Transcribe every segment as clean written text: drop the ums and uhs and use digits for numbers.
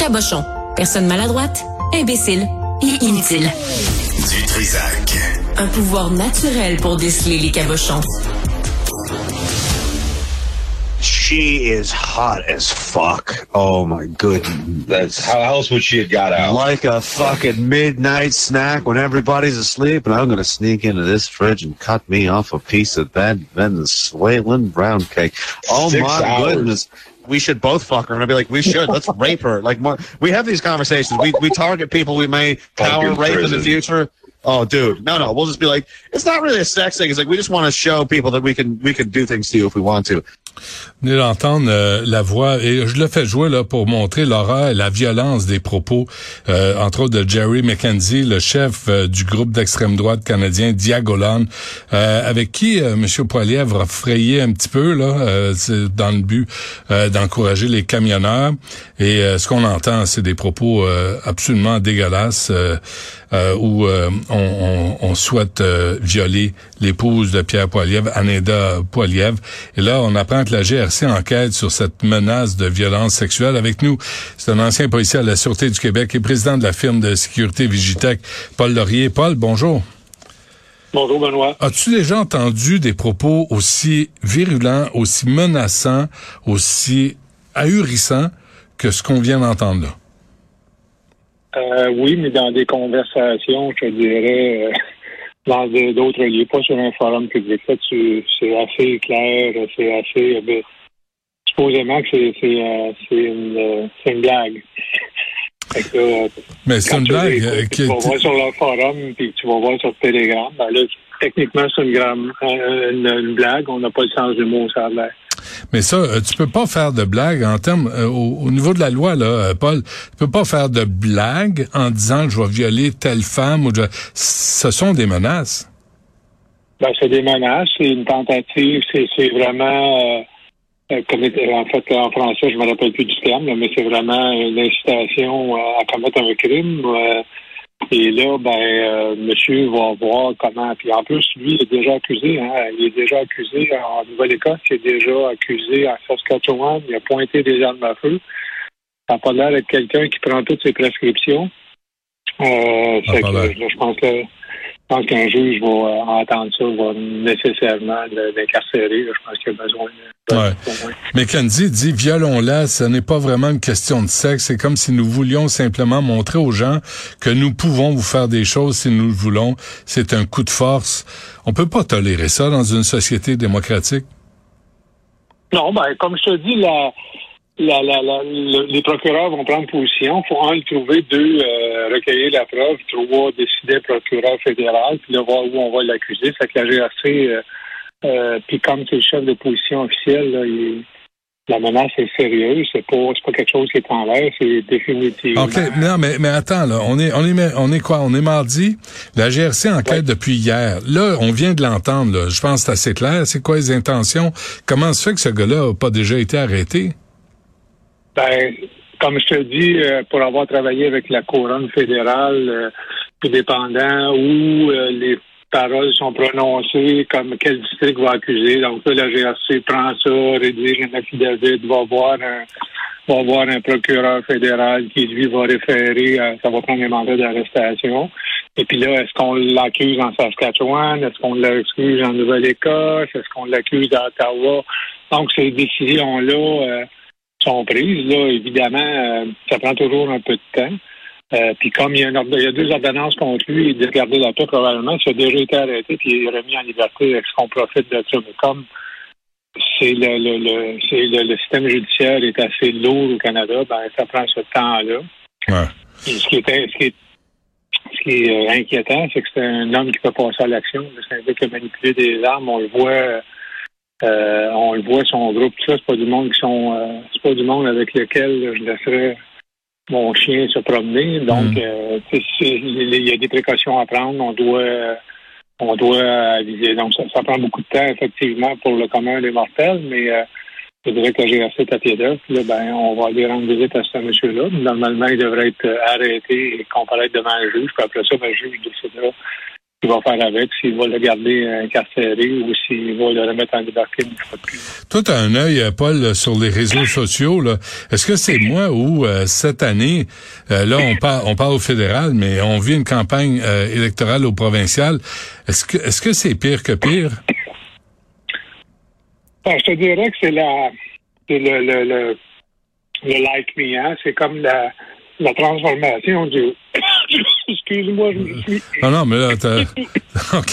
cabochon. Personne maladroite, imbécile et inutile. Du Trisac. Un pouvoir naturel pour déceler les cabochons. She is hot as fuck. Oh my goodness. How else would she have got out? Like a fucking midnight snack when everybody's asleep, and I'm gonna sneak into this fridge and cut me off a piece of that Venezuelan brown cake. Oh 6 my hours. goodness. We should both fuck her. And I'd be like, we should. Let's rape her. Like, more, we have these conversations. We target people we may power rape in the future. Oh, dude. No. We'll just be like, it's not really a sex thing. It's like, we just want to show people that we can do things to you if we want to. Venez d'entendre la voix, et je le fais jouer là pour montrer l'horreur et la violence des propos, entre autres de Jerry McKenzie, le chef du groupe d'extrême droite canadien Diagolon, avec qui M. Poilievre a frayé un petit peu là, dans le but d'encourager les camionneurs. Et ce qu'on entend, c'est des propos absolument dégueulasses, où on souhaite violer l'épouse de Pierre Poilievre, Anéda Poilievre. Et là, on apprend que la GRC enquête sur cette menace de violence sexuelle. Avec nous, c'est un ancien policier à la Sûreté du Québec et président de la firme de sécurité Vigitech, Paul Laurier. Paul, bonjour. Bonjour, Benoît. As-tu déjà entendu des propos aussi virulents, aussi menaçants, aussi ahurissants que ce qu'on vient d'entendre là? Oui, mais dans des conversations, je dirais, dans d'autres lieux, pas sur un forum public. Là, c'est assez clair, c'est assez... supposément que c'est une blague. Fait que, mais c'est une blague. Tu vas voir sur le forum, puis tu vas voir sur Telegram. Ben là, techniquement, c'est une blague. On n'a pas le sens du mot, ça a l'air. Mais ça, tu peux pas faire de blague en termes au niveau de la loi là, Paul. Tu peux pas faire de blague en disant que je vais violer telle femme ou ce sont des menaces. Ben c'est des menaces, c'est une tentative, c'est vraiment comme en fait en français, je me rappelle plus du terme, là, mais c'est vraiment une incitation à commettre un crime. Et là, monsieur va voir comment. Puis en plus, lui, il est déjà accusé. Il est déjà accusé en Nouvelle-Écosse, il est déjà accusé en Saskatchewan. Il a pointé des armes à feu. Ça n'a pas l'air d'être quelqu'un qui prend toutes ses prescriptions. Je pense qu'un juge va entendre ça, va nécessairement l'incarcérer. Je pense qu'il a besoin de... Ouais. Mais Kenzie dit, violons-la, ce n'est pas vraiment une question de sexe. C'est comme si nous voulions simplement montrer aux gens que nous pouvons vous faire des choses si nous le voulons. C'est un coup de force. On peut pas tolérer ça dans une société démocratique. Non, comme je te dis, les procureurs vont prendre position. Il faut le trouver, 2, recueillir la preuve, 3, décider procureur fédéral, puis là, voir où on va l'accuser. Fait que la GRC, puis comme c'est le chef de position officielle, là, la menace est sérieuse. C'est pas quelque chose qui est en l'air, c'est définitivement. OK, non, mais attends, là, on est quoi? On est mardi. La GRC enquête depuis hier. Là, on vient de l'entendre, là. Je pense que c'est assez clair. C'est quoi les intentions? Comment se fait que ce gars-là n'a pas déjà été arrêté? Comme je te dis, pour avoir travaillé avec la couronne fédérale, tout dépendant où les paroles sont prononcées, comme quel district va accuser. Donc là, la GRC prend ça, rédige un affidavit, va voir un procureur fédéral qui, lui, va référer, ça va prendre un mandat d'arrestation. Et puis là, est-ce qu'on l'accuse en Saskatchewan? Est-ce qu'on l'accuse en Nouvelle-Écosse? Est-ce qu'on l'accuse à Ottawa? Donc, ces décisions-là... sont prises. Là, évidemment, ça prend toujours un peu de temps. Puis comme il y a 2 ordonnances contre lui, il est gardé la paix probablement, il a déjà été arrêté puis il est remis en liberté. Est-ce qu'on profite de ça? Mais comme c'est le système judiciaire est assez lourd au Canada, ça prend ce temps-là. Ouais. Et ce qui est inquiétant, c'est que c'est un homme qui peut passer à l'action. C'est un gars qui a manipulé des armes, on le voit son groupe, tout ça, c'est pas du monde c'est pas du monde avec lequel je laisserais mon chien se promener. Donc, il y a des précautions à prendre. On doit aviser. Donc, ça prend beaucoup de temps, effectivement, pour le commun des mortels, mais je dirais que la GRC est à pied d'œuvre. Là, on va aller rendre visite à ce monsieur-là. Normalement, il devrait être arrêté et comparaître devant un juge. Puis après ça, le juge décidera qu'il va faire avec, s'il va le garder incarcéré ou s'il va le remettre en liberté une fois de plus. Toi, t'as un œil, Paul, sur les réseaux sociaux, là. Est-ce que c'est moi ou cette année, là, on parle au fédéral, mais on vit une campagne électorale au provincial. Est-ce que c'est pire que pire? Ben, je te dirais que c'est le like me, hein? C'est comme la transformation du excuse-moi, je me suis... Non, mais là, OK.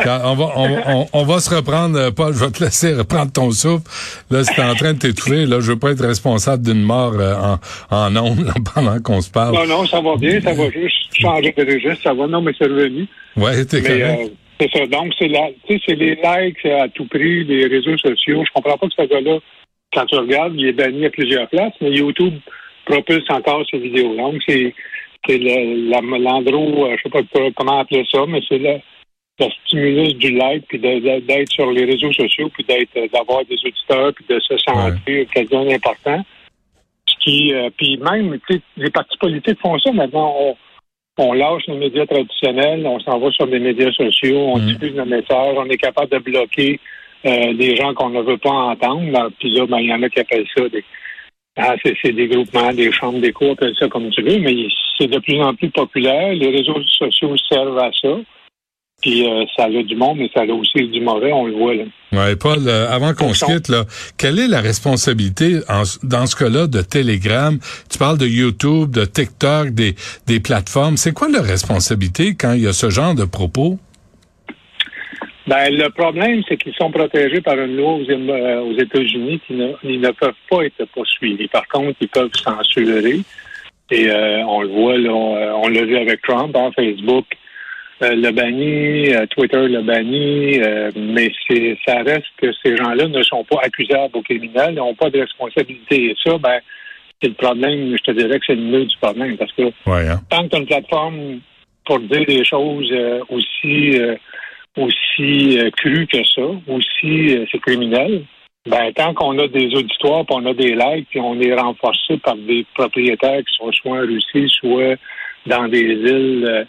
On va se reprendre, Paul, je vais te laisser reprendre ton souffle. Là, si t'es en train de t'étouffer, là, je veux pas être responsable d'une mort en ondes là, pendant qu'on se parle. Non, ça va bien, ça va juste changer de registre, ça va, non, mais c'est revenu. Ouais, t'es correct. C'est ça, donc c'est les likes à tout prix, les réseaux sociaux. Je comprends pas que ce gars-là, quand tu regardes, il est banni à plusieurs places, mais YouTube propulse encore ses vidéos. Donc, c'est l'endroit, je sais pas comment appeler ça, mais c'est le stimulus du like, puis d'être sur les réseaux sociaux, puis d'avoir des auditeurs, puis de se sentir quelqu'un d'important. Puis même, tu sais, les partis politiques font ça maintenant. On lâche les médias traditionnels, on s'en va sur les médias sociaux, on diffuse nos messages, on est capable de bloquer des gens qu'on ne veut pas entendre. Puis là, il y en a qui appellent ça c'est des groupements, des chambres d'écho, appelle ça comme tu veux, mais c'est de plus en plus populaire. Les réseaux sociaux servent à ça. Puis ça a du monde, mais ça a aussi du mauvais, on le voit là. Ouais, Paul, avant qu'on se quitte, là, quelle est la responsabilité dans ce cas-là de Telegram? Tu parles de YouTube, de TikTok, des plateformes. C'est quoi leur responsabilité quand il y a ce genre de propos? Ben, le problème, c'est qu'ils sont protégés par une loi aux États-Unis qui ils ne peuvent pas être poursuivis. Par contre, ils peuvent censurer. Et on le voit, là, on l'a vu avec Trump, Facebook le bannit, Twitter le bannit, mais ça reste que ces gens-là ne sont pas accusables aux criminels, n'ont pas de responsabilité. Et ça, c'est le problème, je te dirais que c'est le nœud du problème. Parce que tant que tu as une plateforme pour dire des choses aussi crues que ça, aussi c'est criminel, tant qu'on a des auditoires, puis on a des likes, puis on est renforcé par des propriétaires qui sont soit en Russie, soit dans des îles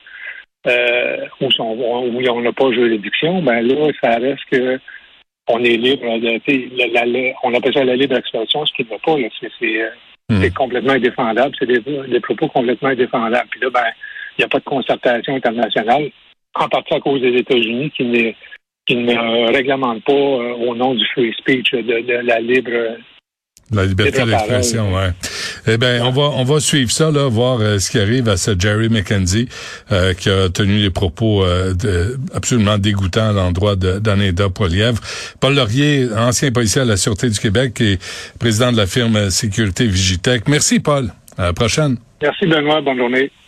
où on n'a pas juridiction, là, ça reste que on est libre on appelle ça la libre expression, ce qui n'est pas, là. C'est complètement indéfendable. C'est des propos complètement indéfendables. Puis là, il n'y a pas de concertation internationale, en partie à cause des États-Unis qui ne réglemente pas au nom du free speech, de la libre... La liberté d'expression, ouais. Eh ben, on va suivre ça, là, voir ce qui arrive à ce Jerry McKenzie, qui a tenu des propos absolument dégoûtants à l'endroit d'Aneda Poilievre. Paul Laurier, ancien policier à la Sûreté du Québec et président de la firme Sécurité Vigitech. Merci, Paul. À la prochaine. Merci, Benoît. Bonne journée.